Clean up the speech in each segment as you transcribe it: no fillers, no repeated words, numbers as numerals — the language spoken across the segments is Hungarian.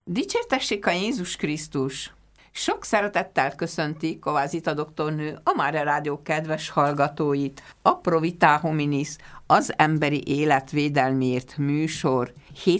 Dicsértessék a Jézus Krisztus! Sok szeretettel köszönti Kovászita doktornő a Mária Rádió kedves hallgatóit, a Pro Vitae Hominis, az emberi élet védelméért műsor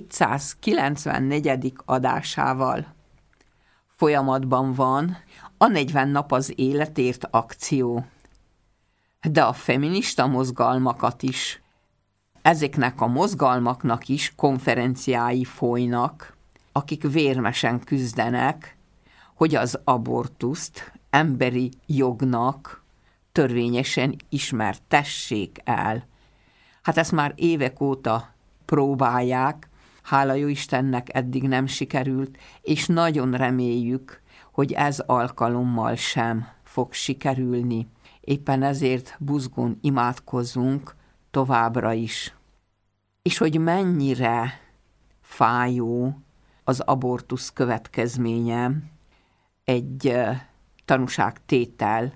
794. adásával. Folyamatban van a 40 nap az életért akció, de a feminista mozgalmakat is. Ezeknek a mozgalmaknak is konferenciái folynak, akik vérmesen küzdenek, hogy az abortuszt emberi jognak törvényesen ismertessék el. Hát ezt már évek óta próbálják, hála jó Istennek eddig nem sikerült, és nagyon reméljük, hogy ez alkalommal sem fog sikerülni. Éppen ezért buzgón imádkozzunk továbbra is. És hogy mennyire fájó az abortusz következménye, egy tanúságtétel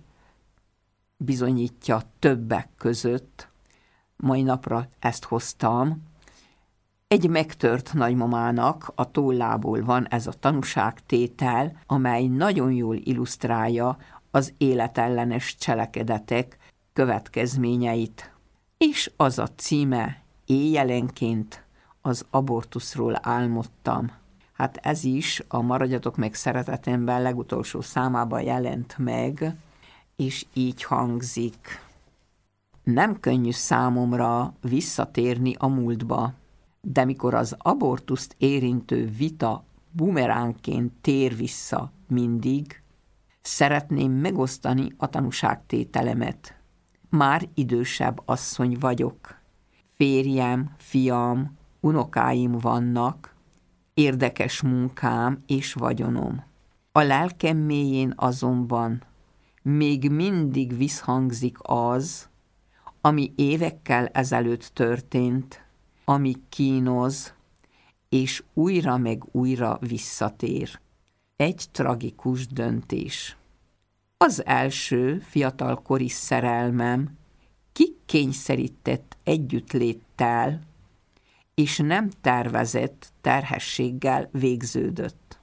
bizonyítja többek között, mai napra ezt hoztam, egy megtört nagymamának a tollából van ez a tanúságtétel, amely nagyon jól illusztrálja az életellenes cselekedetek következményeit. És az a címe: éjjelenként az abortuszról álmodtam. Hát ez is a Maradjatok meg szeretetemben legutolsó számában jelent meg, és így hangzik. Nem könnyű számomra visszatérni a múltba, de mikor az abortuszt érintő vita bumeránként tér vissza mindig, szeretném megosztani a tanúságtételemet. Már idősebb asszony vagyok. Férjem, fiam, unokáim vannak, érdekes munkám és vagyonom. A lelkem mélyén azonban még mindig visszhangzik az, ami évekkel ezelőtt történt, ami kínoz, és újra meg újra visszatér. Egy tragikus döntés. Az első fiatalkori szerelmem kikényszerített együttléttel, és nem tervezett terhességgel végződött.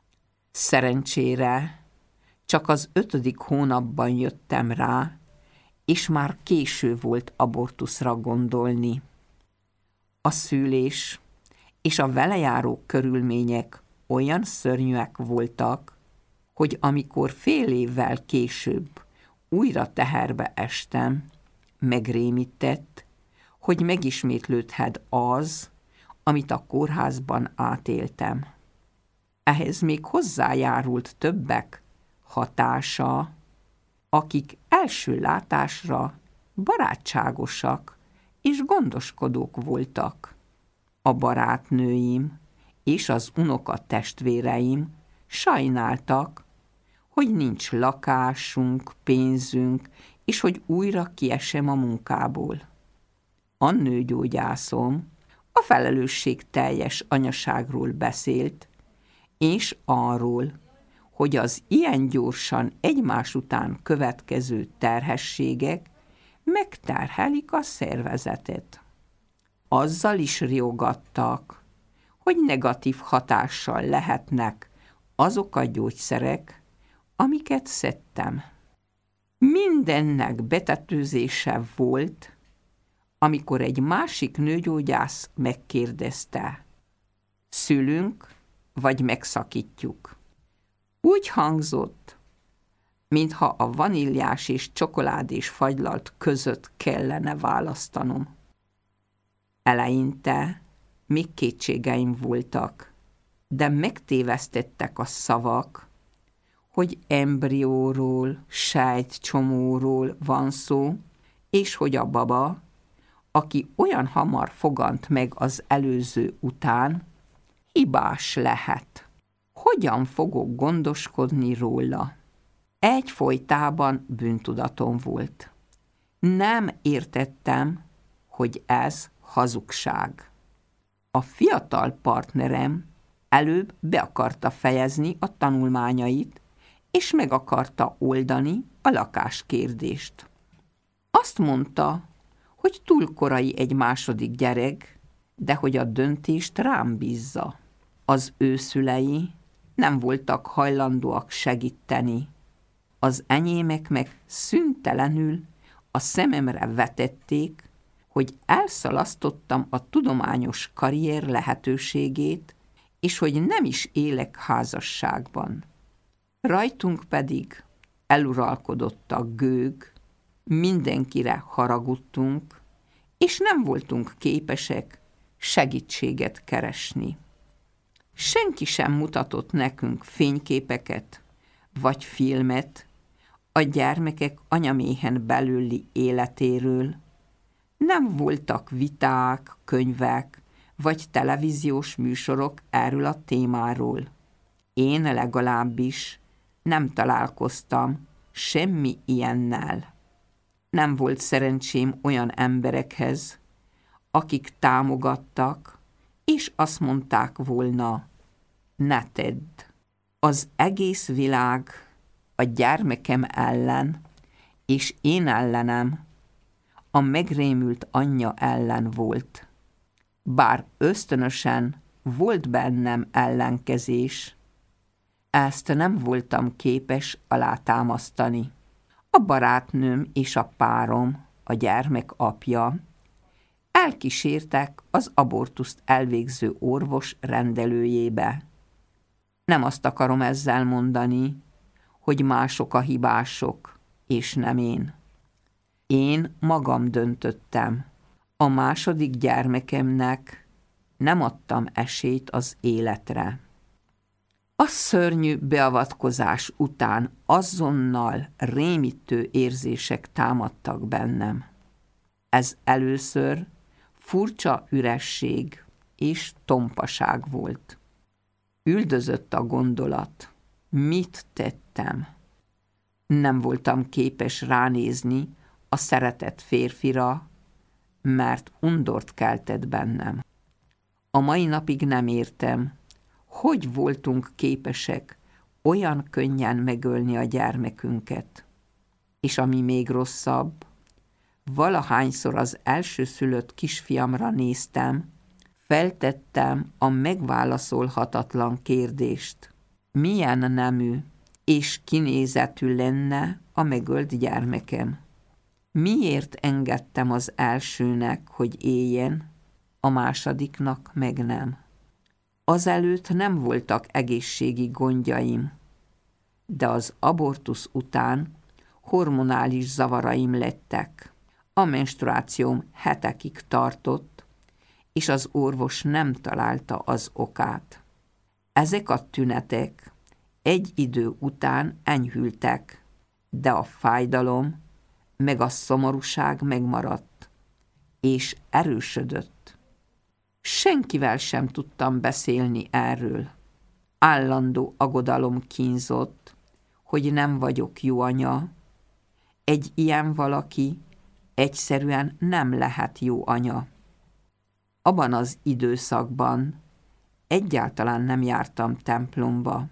Szerencsére csak az 5. hónapban jöttem rá, és már késő volt abortuszra gondolni. A szülés és a vele járó körülmények olyan szörnyűek voltak, hogy amikor fél évvel később újra teherbe estem, megrémített, hogy megismétlődhet az, amit a kórházban átéltem. Ehhez még hozzájárult többek hatása, akik első látásra barátságosak és gondoskodók voltak. A barátnőim és az unokatestvéreim sajnáltak, hogy nincs lakásunk, pénzünk, és hogy újra kiesem a munkából. A nőgyógyászom a felelősségteljes anyaságról beszélt, és arról, hogy az ilyen gyorsan egymás után következő terhességek megterhelik a szervezetet. Azzal is riogattak, hogy negatív hatással lehetnek azok a gyógyszerek, amiket szedtem. Mindennek betetőzése volt, amikor egy másik nőgyógyász megkérdezte: szülünk, vagy megszakítjuk? Úgy hangzott, mintha a vaníliás és csokoládés fagylalt között kellene választanom. Eleinte még kétségeim voltak, de megtévesztettek a szavak, hogy embrióról, sejtcsomóról van szó, és hogy a baba, aki olyan hamar fogant meg az előző után, hibás lehet. Hogyan fogok gondoskodni róla? Egyfolytában bűntudatom volt. Nem értettem, hogy ez hazugság. A fiatal partnerem előbb be akarta fejezni a tanulmányait, és meg akarta oldani a lakáskérdést. Azt mondta, hogy túl korai egy második gyerek, de hogy a döntést rám bízza. Az ő szülei nem voltak hajlandóak segíteni. Az enyémek meg szüntelenül a szememre vetették, hogy elszalasztottam a tudományos karrier lehetőségét, és hogy nem is élek házasságban. Rajtunk pedig eluralkodott a gőg, mindenkire haragudtunk, és nem voltunk képesek segítséget keresni. Senki sem mutatott nekünk fényképeket vagy filmet a gyermekek anyaméhen belüli életéről. Nem voltak viták, könyvek vagy televíziós műsorok erről a témáról. Én legalábbis nem találkoztam semmi ilyennel. Nem volt szerencsém olyan emberekhez, akik támogattak, és azt mondták volna, ne tedd. Az egész világ a gyermekem ellen, és én ellenem, a megrémült anyja ellen volt. Bár ösztönösen volt bennem ellenkezés, ezt nem voltam képes alátámasztani. A barátnőm és a párom, a gyermek apja, elkísértek az abortuszt elvégző orvos rendelőjébe. Nem azt akarom ezzel mondani, hogy mások a hibások, és nem én. Én magam döntöttem. A második gyermekemnek nem adtam esélyt az életre. A szörnyű beavatkozás után azonnal rémítő érzések támadtak bennem. Ez először furcsa üresség és tompaság volt. Üldözött a gondolat. Mit tettem? Nem voltam képes ránézni a szeretett férfira, mert undort keltett bennem. A mai napig nem értem, hogy voltunk képesek olyan könnyen megölni a gyermekünket. És ami még rosszabb, valahányszor az elsőszülött kisfiamra néztem, feltettem a megválaszolhatatlan kérdést. Milyen nemű és kinézetű lenne a megölt gyermekem? Miért engedtem az elsőnek, hogy éljen, a másodiknak meg nem? Azelőtt nem voltak egészségi gondjaim, de az abortusz után hormonális zavaraim lettek. A menstruációm hetekig tartott, és az orvos nem találta az okát. Ezek a tünetek egy idő után enyhültek, de a fájdalom meg a szomorúság megmaradt, és erősödött. Senkivel sem tudtam beszélni erről. Állandó aggodalom kínzott, hogy nem vagyok jó anya. Egy ilyen valaki egyszerűen nem lehet jó anya. Abban az időszakban egyáltalán nem jártam templomba,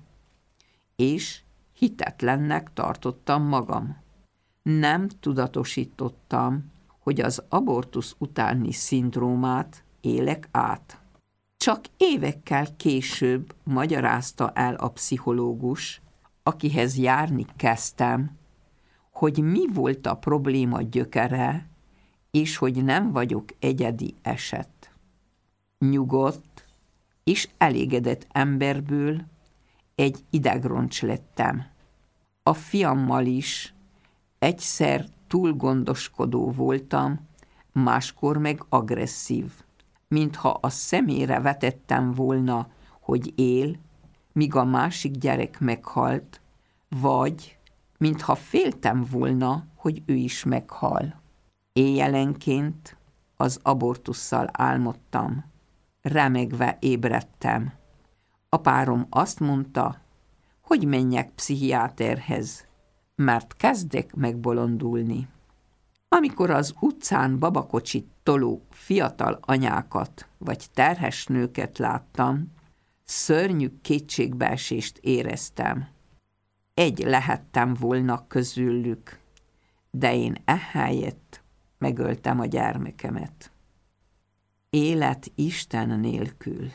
és hitetlennek tartottam magam. Nem tudatosítottam, hogy az abortusz utáni szindrómát élek át. Csak évekkel később magyarázta el a pszichológus, akihez járni kezdtem, hogy mi volt a probléma gyökere, és hogy nem vagyok egyedi eset. Nyugodt és elégedett emberből egy idegroncs lettem. A fiammal is egyszer túl gondoskodó voltam, máskor meg agresszív, mintha a szemére vetettem volna, hogy él, míg a másik gyerek meghalt, vagy mintha féltem volna, hogy ő is meghal. Éjjelenként az abortusszal álmodtam, remegve ébredtem. A párom azt mondta, hogy menjek pszichiáterhez, mert kezdek megbolondulni. Amikor az utcán babakocsit toló fiatal anyákat vagy terhes nőket láttam, szörnyű kétségbeesést éreztem. Egy lehettem volna közülük, de én ehelyett megöltem a gyermekemet. Élet Isten nélkül.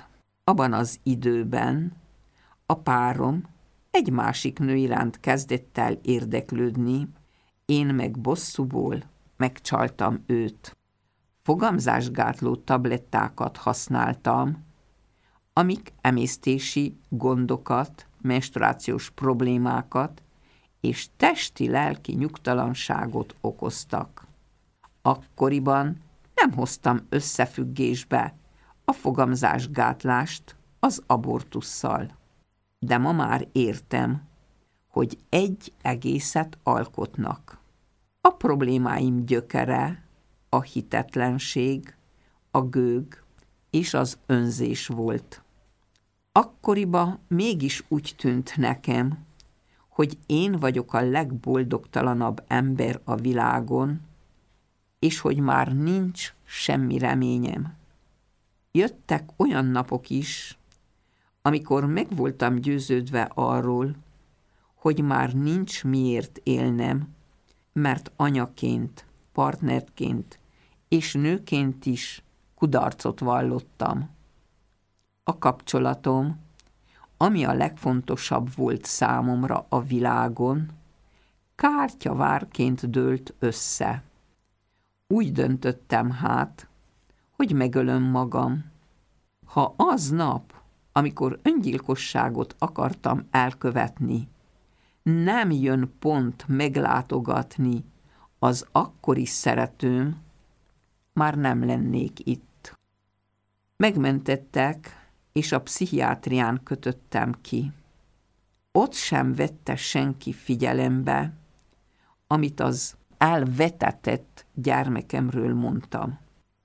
Abban az időben a párom egy másik nő iránt kezdett el érdeklődni, én meg bosszúból megcsaltam őt. Fogamzásgátló tablettákat használtam, amik emésztési gondokat, menstruációs problémákat és testi-lelki nyugtalanságot okoztak. Akkoriban nem hoztam összefüggésbe a fogamzásgátlást az abortusszal. De ma már értem, hogy egy egészet alkotnak. A problémáim gyökere a hitetlenség, a gőg és az önzés volt. Akkoriban mégis úgy tűnt nekem, hogy én vagyok a legboldogtalanabb ember a világon, és hogy már nincs semmi reményem. Jöttek olyan napok is, amikor meg voltam győződve arról, hogy már nincs miért élnem, mert anyaként, partnerként és nőként is kudarcot vallottam. A kapcsolatom, ami a legfontosabb volt számomra a világon, kártyavárként dőlt össze. Úgy döntöttem hát, hogy megölöm magam. Ha aznap, amikor öngyilkosságot akartam elkövetni, nem jön pont meglátogatni az akkori szeretőm, már nem lennék itt. Megmentettek, és a pszichiátrián kötöttem ki. Ott sem vette senki figyelembe, amit az elvetetett gyermekemről mondtam.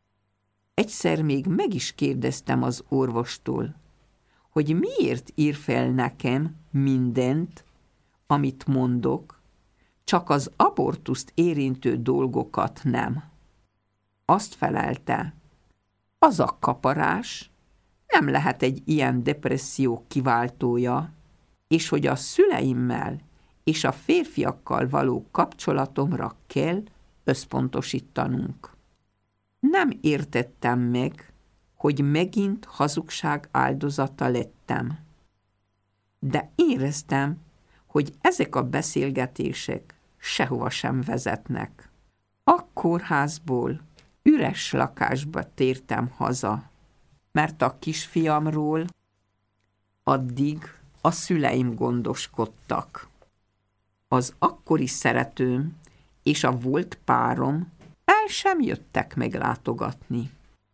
Egyszer még meg is kérdeztem az orvostól, hogy miért ír fel nekem mindent, amit mondok, csak az abortuszt érintő dolgokat nem. Azt felelte, az a kaparás nem lehet egy ilyen depresszió kiváltója, és hogy a szüleimmel és a férfiakkal való kapcsolatomra kell összpontosítanunk. Nem értettem meg, hogy megint hazugság áldozata lettem. De éreztem, hogy ezek a beszélgetések sehova sem vezetnek. A kórházból üres lakásba tértem haza, mert a kisfiamról addig a szüleim gondoskodtak. Az akkori szeretőm és a volt párom el sem jöttek meglátogatni.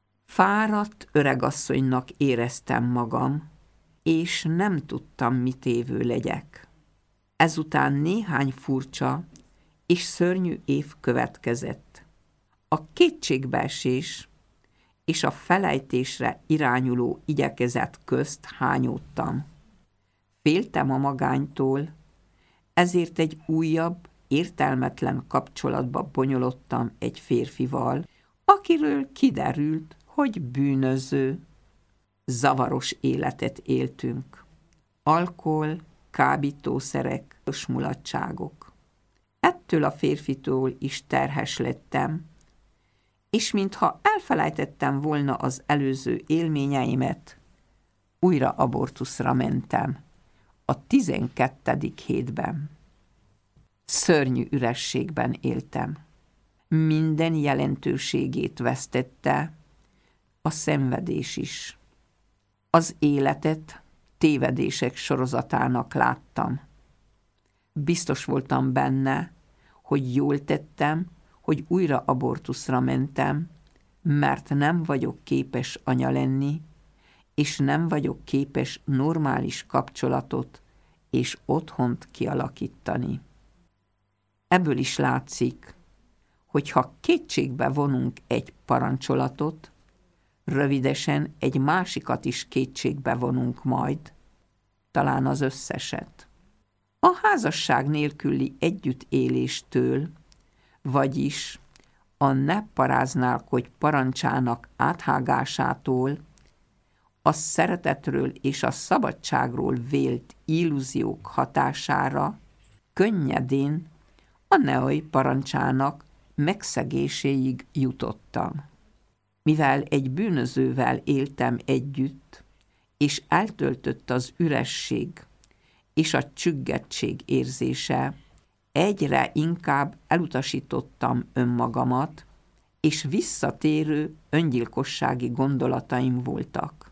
Fáradt öregasszonynak éreztem magam, és nem tudtam, mit évő legyek. Ezután néhány furcsa és szörnyű év következett. A kétségbeesés és a felejtésre irányuló igyekezet közt hányódtam. Féltem a magánytól, ezért egy újabb, értelmetlen kapcsolatba bonyolodtam egy férfival, akiről kiderült, hogy bűnöző. Zavaros életet éltünk. Alkohol, kábítószerek, mulatságok. Ettől a férfitől is terhes lettem, és mintha elfelejtettem volna az előző élményeimet, újra abortuszra mentem, a 12. hétben. Szörnyű ürességben éltem. Minden jelentőségét vesztette, a szenvedés is. Az életet tévedések sorozatának láttam. Biztos voltam benne, hogy jól tettem, hogy újra abortuszra mentem, mert nem vagyok képes anya lenni, és nem vagyok képes normális kapcsolatot és otthont kialakítani. Ebből is látszik, hogy ha kétségbe vonunk egy parancsolatot, rövidesen egy másikat is kétségbe vonunk majd, talán az összeset. A házasság nélküli együttéléstől, vagyis a ne paráználkodj parancsának áthágásától, a szeretetről és a szabadságról vélt illúziók hatására könnyedén a neoi parancsának megszegéséig jutottam. Mivel egy bűnözővel éltem együtt, és eltöltött az üresség és a csüggettség érzése, egyre inkább elutasítottam önmagamat, és visszatérő öngyilkossági gondolataim voltak.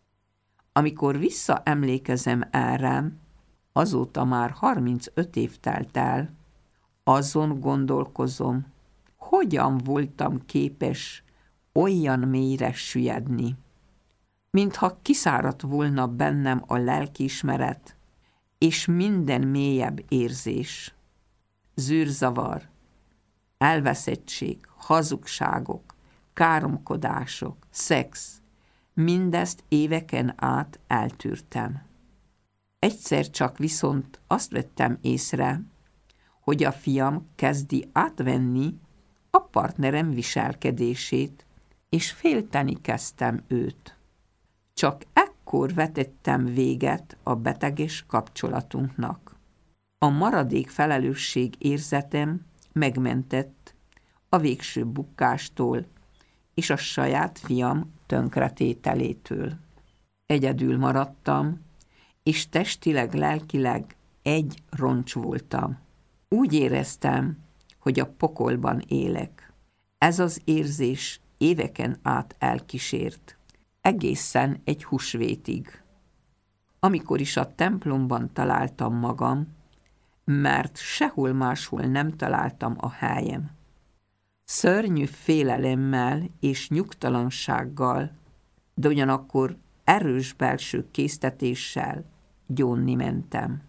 Amikor visszaemlékezem erre, azóta már 35 év telt el, azon gondolkozom, hogyan voltam képes olyan mélyre süllyedni, mintha kiszáradt volna bennem a lelkiismeret és minden mélyebb érzés. Zűrzavar, elveszettség, hazugságok, káromkodások, szex, mindezt éveken át eltűrtem. Egyszer csak viszont azt vettem észre, hogy a fiam kezdi átvenni a partnerem viselkedését, és félteni kezdtem őt. Csak ekkor vetettem véget a beteges kapcsolatunknak. A maradék felelősség érzetem megmentett a végső bukkástól és a saját fiam tönkretételétől. Egyedül maradtam, és testileg, lelkileg egy roncs voltam. Úgy éreztem, hogy a pokolban élek. Ez az érzés éveken át elkísért, egészen egy húsvétig. Amikor is a templomban találtam magam, mert sehol máshol nem találtam a helyem. Szörnyű félelemmel és nyugtalansággal, de ugyanakkor erős belső késztetéssel gyónni mentem.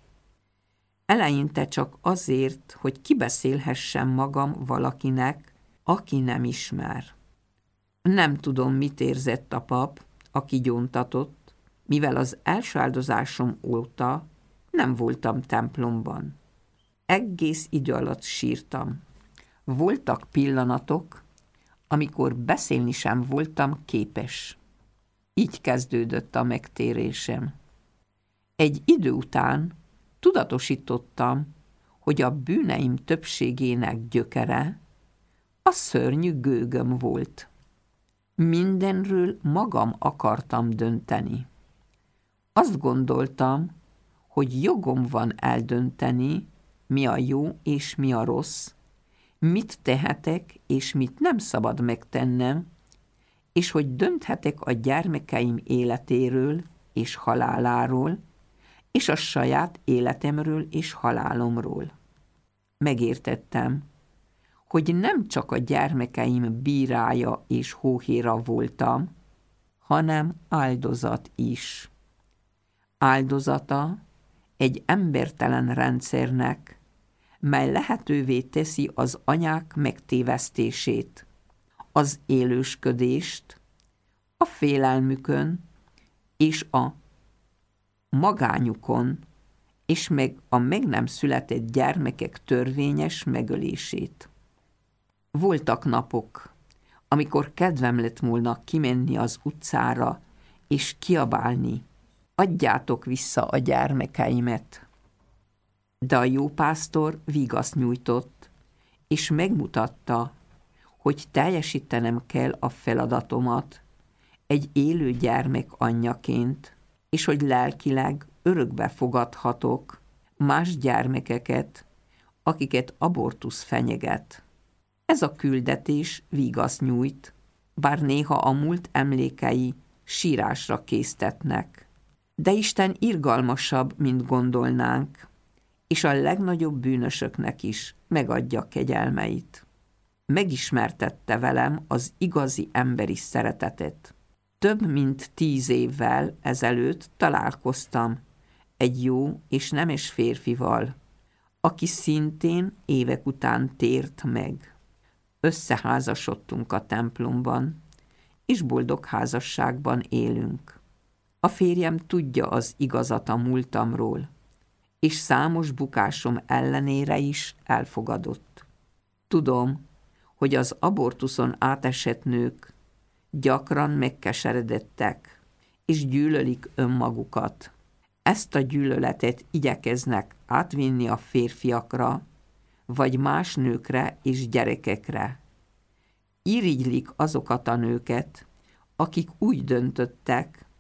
Eleinte csak azért, hogy kibeszélhessem magam valakinek, aki nem ismer. Nem tudom, mit érzett a pap, aki gyóntatott, mivel az első áldozásom óta nem voltam templomban. Egész idő alatt sírtam. Voltak pillanatok, amikor beszélni sem voltam képes. Így kezdődött a megtérésem. Egy idő után tudatosítottam, hogy a bűneim többségének gyökere a szörnyű gőgöm volt. Mindenről magam akartam dönteni. Azt gondoltam, hogy jogom van eldönteni, mi a jó és mi a rossz, mit tehetek és mit nem szabad megtennem, és hogy dönthetek a gyermekeim életéről és haláláról, és a saját életemről és halálomról. Megértettem, hogy nem csak a gyermekeim bírája és hóhéra voltam, hanem áldozat is. Áldozata egy embertelen rendszernek, mely lehetővé teszi az anyák megtévesztését, az élősködést, a félelmükön és a magányukon, és meg a meg nem született gyermekek törvényes megölését. Voltak napok, amikor kedvem lett volna kimenni az utcára, és kiabálni, adjátok vissza a gyermekeimet. De a jó pásztor vigaszt nyújtott, és megmutatta, hogy teljesítenem kell a feladatomat egy élő gyermek anyjaként, és hogy lelkileg örökbe fogadhatok más gyermekeket, akiket abortusz fenyeget. Ez a küldetés vigaszt nyújt, bár néha a múlt emlékei sírásra késztetnek. De Isten irgalmasabb, mint gondolnánk, és a legnagyobb bűnösöknek is megadja kegyelmeit. Megismertette velem az igazi emberi szeretetet. Több mint 10 évvel ezelőtt találkoztam egy jó és nemes férfival, aki szintén évek után tért meg. Összeházasodtunk a templomban, és boldog házasságban élünk. A férjem tudja az igazat a múltamról, és számos bukásom ellenére is elfogadott. Tudom, hogy az abortuszon átesett nők gyakran megkeseredettek, és gyűlölik önmagukat. Ezt a gyűlöletet igyekeznek átvinni a férfiakra, vagy más nőkre és gyerekekre. Irigylik azokat a nőket, akik úgy döntöttek,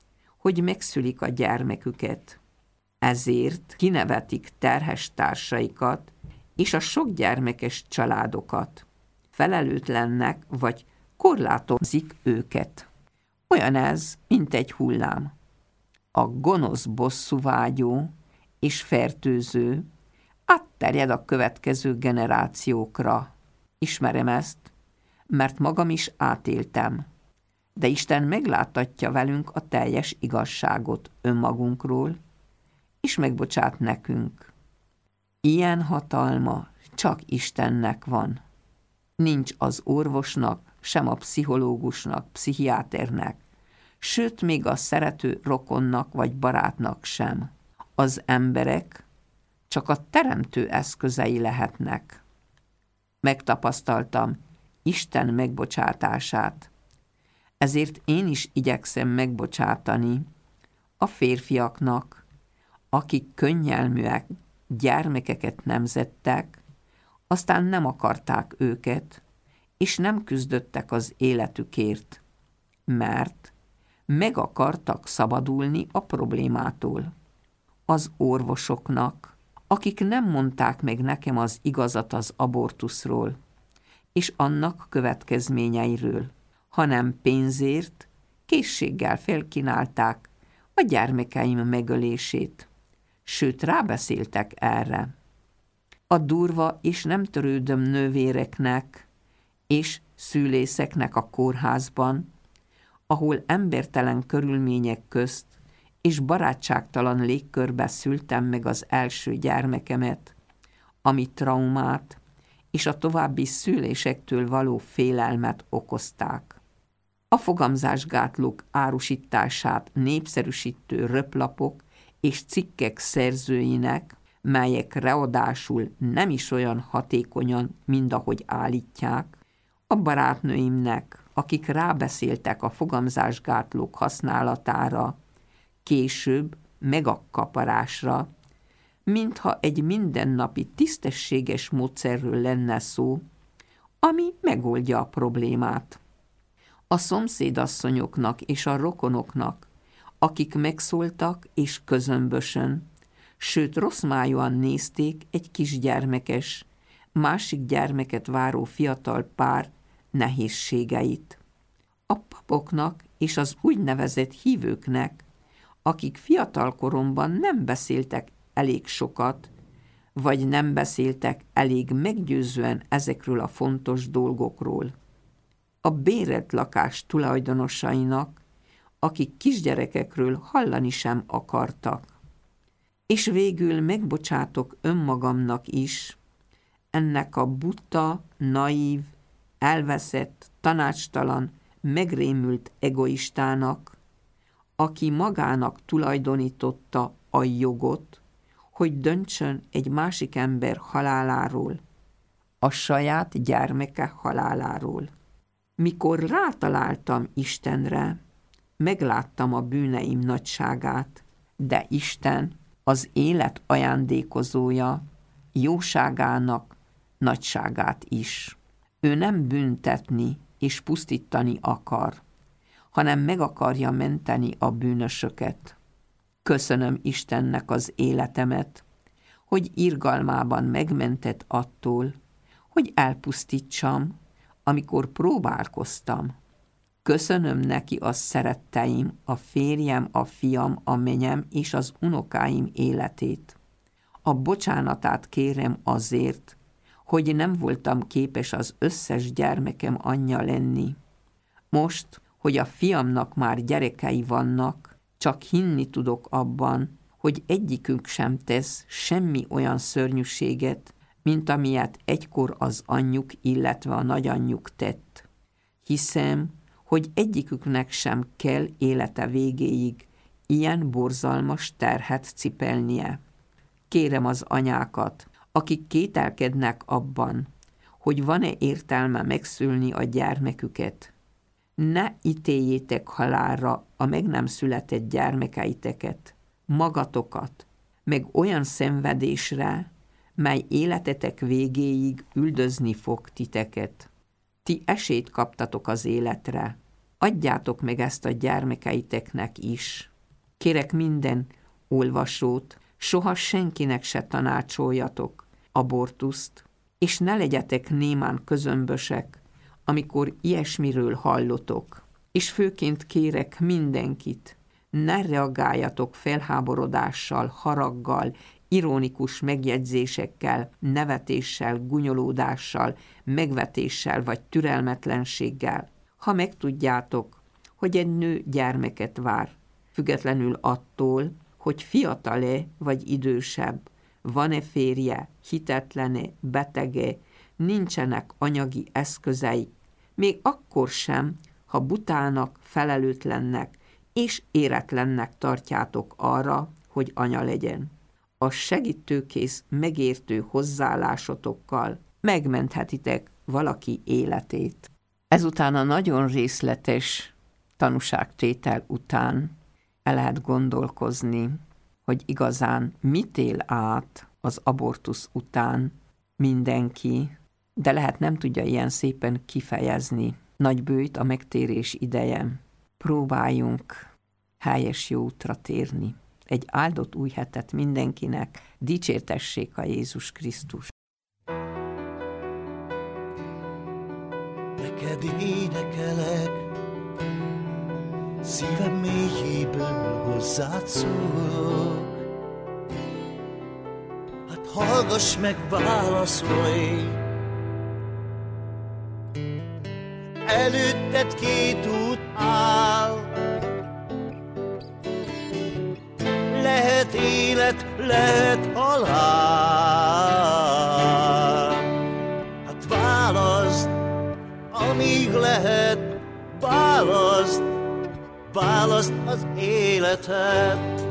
hogy megszülik a gyermeküket. Ezért kinevetik terhes társaikat és a sok gyermekes családokat. Felelőtlennek vagy korlátozik őket. Olyan ez, mint egy hullám. A gonosz bosszúvágyó és fertőző átterjed a következő generációkra. Ismerem ezt, mert magam is átéltem. De Isten megláttatja velünk a teljes igazságot önmagunkról, és megbocsát nekünk. Ilyen hatalma csak Istennek van. Nincs az orvosnak, sem a pszichológusnak, pszichiáternek, sőt még a szerető rokonnak vagy barátnak sem. Az emberek csak a teremtő eszközei lehetnek. Megtapasztaltam Isten megbocsátását, ezért én is igyekszem megbocsátani a férfiaknak, akik könnyelműek gyermekeket nemzettek, aztán nem akarták őket, és nem küzdöttek az életükért, mert meg akartak szabadulni a problémától. Az orvosoknak, akik nem mondták meg nekem az igazat az abortuszról, és annak következményeiről, hanem pénzért, készséggel felkínálták a gyermekeim megölését, sőt rábeszéltek erre. A durva és nem törődöm nővéreknek és szülészeknek a kórházban, ahol embertelen körülmények közt és barátságtalan légkörbe szültem meg az első gyermekemet, ami traumát és a további szülésektől való félelmet okozták. A fogamzásgátlók árusítását népszerűsítő röplapok és cikkek szerzőinek, melyek ráadásul nem is olyan hatékonyan, mint ahogy állítják, a barátnőimnek, akik rábeszéltek a fogamzásgátlók használatára, később megakaparásra, mintha egy mindennapi tisztességes módszerről lenne szó, ami megoldja a problémát. A szomszédasszonyoknak és a rokonoknak, akik megszóltak és közömbösön, sőt rosszmájúan nézték egy kisgyermekes, másik gyermeket váró fiatal pár nehézségeit. A papoknak és az úgynevezett hívőknek, akik fiatal koromban nem beszéltek elég sokat, vagy nem beszéltek elég meggyőzően ezekről a fontos dolgokról. A bérelt lakás tulajdonosainak, akik kisgyerekekről hallani sem akartak. És végül megbocsátok önmagamnak is, ennek a buta, naív, elveszett, tanácstalan, megrémült egoistának, aki magának tulajdonította a jogot, hogy döntsön egy másik ember haláláról, a saját gyermeke haláláról. Mikor rátaláltam Istenre, megláttam a bűneim nagyságát, de Isten az élet ajándékozója, jóságának nagyságát is. Ő nem büntetni és pusztítani akar, hanem meg akarja menteni a bűnösöket. Köszönöm Istennek az életemet, hogy irgalmában megmentett attól, hogy elpusztítsam, amikor próbálkoztam. Köszönöm neki a szeretteim, a férjem, a fiam, a menyem és az unokáim életét. A bocsánatát kérem azért, hogy nem voltam képes az összes gyermekem anyja lenni. Most, hogy a fiamnak már gyerekei vannak, csak hinni tudok abban, hogy egyikünk sem tesz semmi olyan szörnyűséget, mint amilyet egykor az anyjuk, illetve a nagyanyjuk tett. Hiszem, hogy egyiküknek sem kell élete végéig ilyen borzalmas terhet cipelnie. Kérem az anyákat, akik kételkednek abban, hogy van-e értelme megszülni a gyermeküket. Ne ítéljétek halálra a meg nem született gyermekeiteket, magatokat, meg olyan szenvedésre, mely életetek végéig üldözni fog titeket. Ti esélyt kaptatok az életre, adjátok meg ezt a gyermekeiteknek is. Kérek minden olvasót, soha senkinek se tanácsoljatok abortuszt, és ne legyetek némán közömbösek, amikor ilyesmiről hallotok. És főként kérek mindenkit, ne reagáljatok felháborodással, haraggal, ironikus megjegyzésekkel, nevetéssel, gunyolódással, megvetéssel vagy türelmetlenséggel. Ha megtudjátok, hogy egy nő gyermeket vár, függetlenül attól, hogy fiatal-e vagy idősebb, van-e férje, hitetlene, betege, nincsenek anyagi eszközei, még akkor sem, ha butának, felelőtlennek és éretlennek tartjátok arra, hogy anya legyen. A segítőkész, megértő hozzáállásotokkal megmenthetitek valaki életét. Ezután a nagyon részletes tanúságtétel után el lehet gondolkozni, hogy igazán mit él át az abortusz után mindenki, de lehet nem tudja ilyen szépen kifejezni. Nagy bőjt a megtérés ideje. Próbáljunk helyes jó útra térni. Egy áldott új hetet mindenkinek, dicsértessék a Jézus Krisztus. Neked énekelek, szívem mélyéből hozzád szólok. Hát hallgass meg, válaszolj, előtted két út áll. Lehet élet, lehet halál. Hát válaszd, amíg lehet, válaszd az életet.